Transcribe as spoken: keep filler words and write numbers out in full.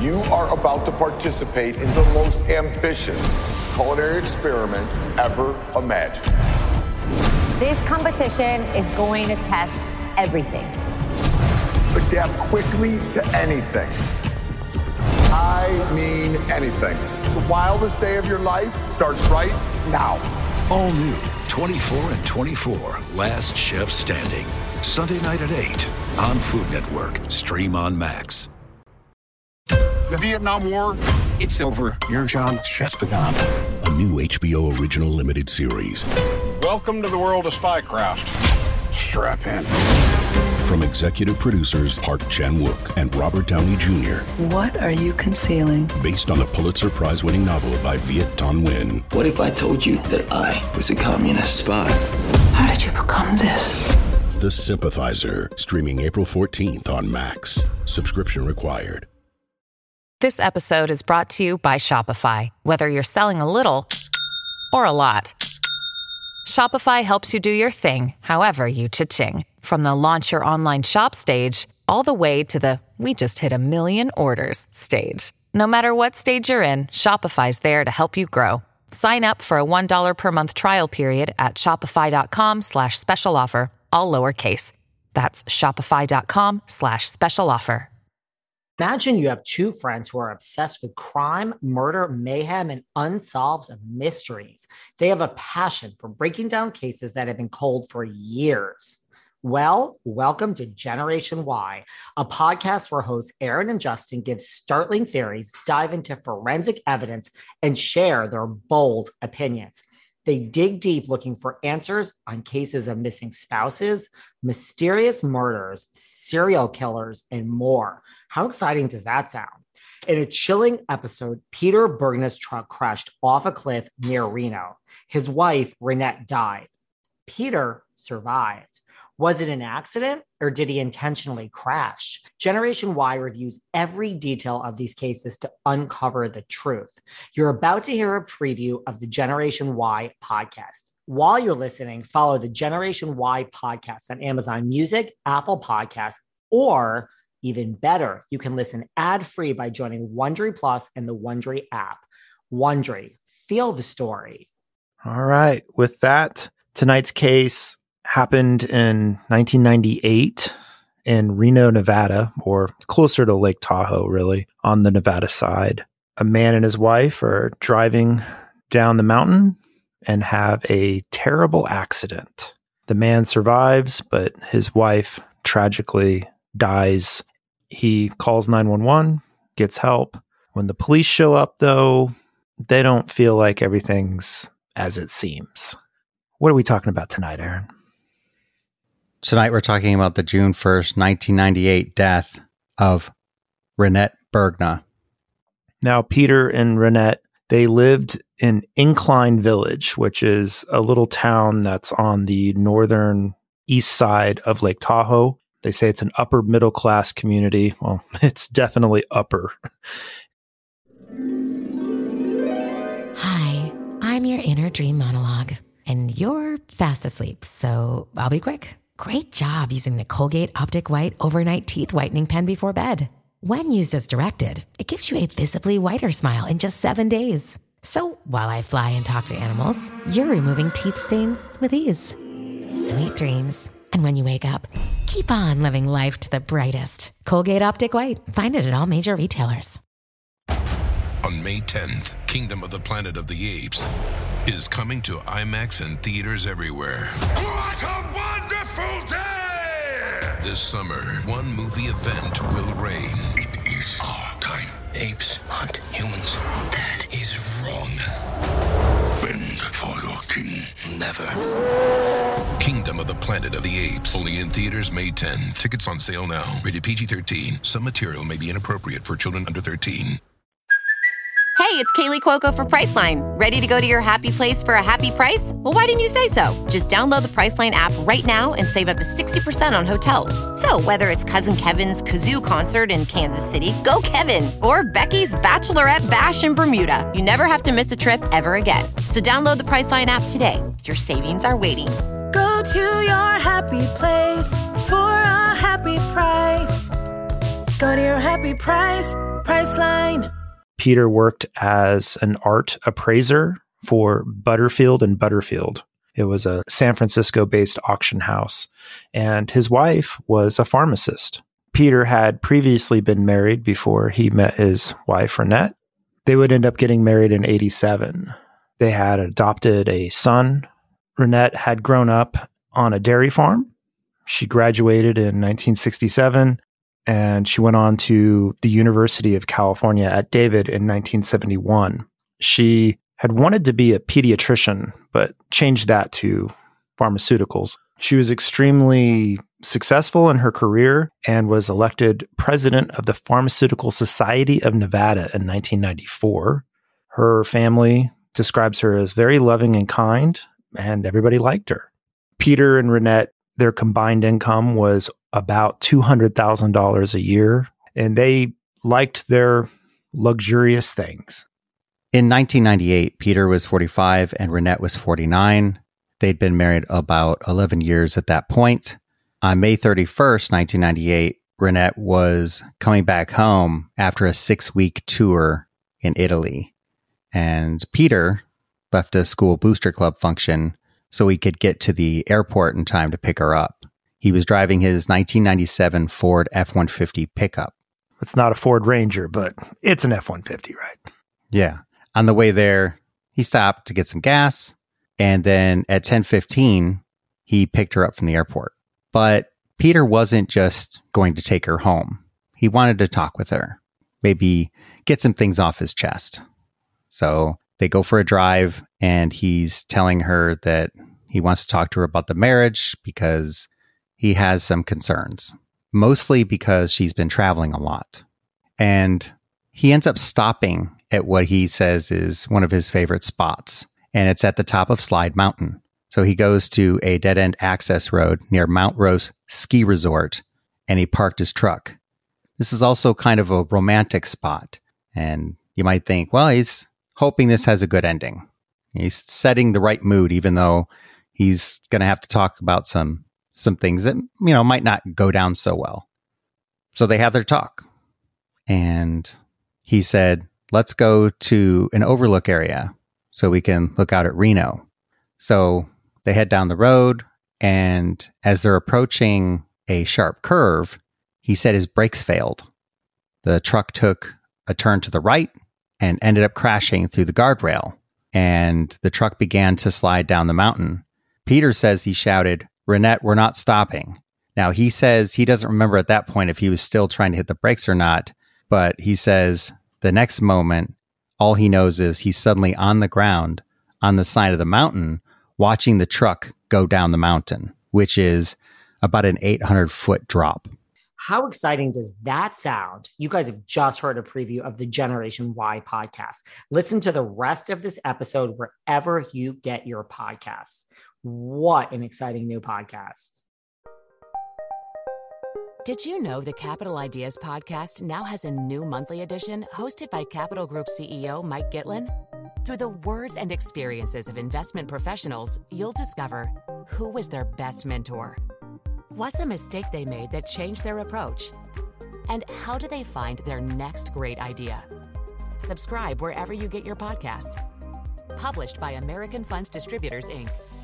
You are about to participate in the most ambitious culinary experiment ever imagined. This competition is going to test everything. Adapt quickly to anything. I mean anything. The wildest day of your life starts right now. All new, twenty-four and twenty-four, Last Chef Standing. Sunday night at eight on Food Network. Stream on Max. The Vietnam War, it's over. Your job just begun. A new H B O original limited series. Welcome to the world of spycraft. Strap in. From executive producers Park Chan-wook and Robert Downey Junior What are you concealing? Based on the Pulitzer Prize-winning novel by Viet Thanh Nguyen. What if I told you that I was a communist spy? How did you become this? The Sympathizer, streaming April fourteenth on Max. Subscription required. This episode is brought to you by Shopify. Whether you're selling a little or a lot, Shopify helps you do your thing, however you cha-ching. From the launch your online shop stage, all the way to the we just hit a million orders stage. No matter what stage you're in, Shopify's there to help you grow. Sign up for a one dollar per month trial period at shopify.com slash special offer, all lowercase. That's shopify.com slash special offer. Imagine you have two friends who are obsessed with crime, murder, mayhem, and unsolved mysteries. They have a passion for breaking down cases that have been cold for years. Well, welcome to Generation Why, a podcast where hosts Aaron and Justin give startling theories, dive into forensic evidence, and share their bold opinions. They dig deep looking for answers on cases of missing spouses, mysterious murders, serial killers, and more. How exciting does that sound? In a chilling episode, Peter Bergna's truck crashed off a cliff near Reno. His wife, Renette, died. Peter survived. Was it an accident or did he intentionally crash? Generation Why reviews every detail of these cases to uncover the truth. You're about to hear a preview of the Generation Why podcast. While you're listening, follow the Generation Why podcast on Amazon Music, Apple Podcasts, or even better, you can listen ad-free by joining Wondery Plus and the Wondery app. Wondery, feel the story. All right. With that, tonight's case happened in nineteen ninety-eight in Reno, Nevada, or closer to Lake Tahoe, really, on the Nevada side. A man and his wife are driving down the mountain and have a terrible accident. The man survives, but his wife tragically dies. He calls nine one one, gets help. When the police show up, though, they don't feel like everything's as it seems. What are we talking about tonight, Aaron? Tonight we're talking about the June first, nineteen ninety-eight death of Renette Bergna. Now, Peter and Renette, they lived in Incline Village, which is a little town that's on the northern east side of Lake Tahoe. They say it's an upper middle class community. Well, it's definitely upper. Hi, I'm your inner dream monologue, and you're fast asleep, so I'll be quick. Great job using the Colgate Optic White Overnight Teeth Whitening Pen before bed. When used as directed, it gives you a visibly whiter smile in just seven days. So while I fly and talk to animals, you're removing teeth stains with ease. Sweet dreams. And when you wake up, keep on living life to the brightest. Colgate Optic White. Find it at all major retailers. On May tenth, Kingdom of the Planet of the Apes is coming to IMAX and theaters everywhere. What a wonderful day! This summer, one movie event will reign. It is our time. Apes hunt humans. That is wrong. Bend for your king. Never. Kingdom of the Planet of the Apes. Only in theaters May tenth. Tickets on sale now. Rated P G thirteen. Some material may be inappropriate for children under thirteen. Hey, it's Kaylee Cuoco for Priceline. Ready to go to your happy place for a happy price? Well, why didn't you say so? Just download the Priceline app right now and save up to sixty percent on hotels. So whether it's Cousin Kevin's Kazoo Concert in Kansas City, go Kevin, or Becky's Bachelorette Bash in Bermuda, you never have to miss a trip ever again. So download the Priceline app today. Your savings are waiting. Go to your happy place for a happy price. Go to your happy price, Priceline. Peter worked as an art appraiser for Butterfield and Butterfield. It was a San Francisco-based auction house, and his wife was a pharmacist. Peter had previously been married before he met his wife, Renette. They would end up getting married in eighty-seven. They had adopted a son. Renette had grown up on a dairy farm. She graduated in nineteen sixty-seven, and she went on to the University of California at David in nineteen seventy-one. She had wanted to be a pediatrician, but changed that to pharmaceuticals. She was extremely successful in her career and was elected president of the Pharmaceutical Society of Nevada in nineteen ninety-four. Her family describes her as very loving and kind, and everybody liked her. Peter and Renette, their combined income was about two hundred thousand dollars a year, and they liked their luxurious things. In nineteen ninety-eight, Peter was forty-five and Renette was forty-nine. They'd been married about eleven years at that point. On May thirty-first, nineteen ninety-eight, Renette was coming back home after a six-week tour in Italy. And Peter left a school booster club function so he could get to the airport in time to pick her up. He was driving his nineteen ninety-seven Ford F one fifty pickup. It's not a Ford Ranger, but it's an F one fifty, right? Yeah. On the way there, he stopped to get some gas, and then at ten fifteen, he picked her up from the airport. But Peter wasn't just going to take her home. He wanted to talk with her, maybe get some things off his chest. So they go for a drive, and he's telling her that he wants to talk to her about the marriage because he has some concerns, mostly because she's been traveling a lot. And he ends up stopping at what he says is one of his favorite spots, and it's at the top of Slide Mountain. So he goes to a dead-end access road near Mount Rose Ski Resort, and he parked his truck. This is also kind of a romantic spot, and you might think, well, he's hoping this has a good ending. He's setting the right mood, even though he's going to have to talk about some some things that, you know, might not go down so well. So they have their talk, and he said, let's go to an overlook area so we can look out at Reno. So they head down the road, and as they're approaching a sharp curve, he said his brakes failed. The truck took a turn to the right and ended up crashing through the guardrail, and the truck began to slide down the mountain. Peter says he shouted, "Renette, we're not stopping." Now, he says he doesn't remember at that point if he was still trying to hit the brakes or not, but he says the next moment, all he knows is he's suddenly on the ground on the side of the mountain watching the truck go down the mountain, which is about an eight hundred foot drop. How exciting does that sound? You guys have just heard a preview of the Generation Y podcast. Listen to the rest of this episode wherever you get your podcasts. What an exciting new podcast. Did you know the Capital Ideas podcast now has a new monthly edition hosted by Capital Group C E O Mike Gitlin? Through the words and experiences of investment professionals, you'll discover who was their best mentor, what's a mistake they made that changed their approach, and how do they find their next great idea. Subscribe wherever you get your podcasts. Published by American Funds Distributors, Incorporated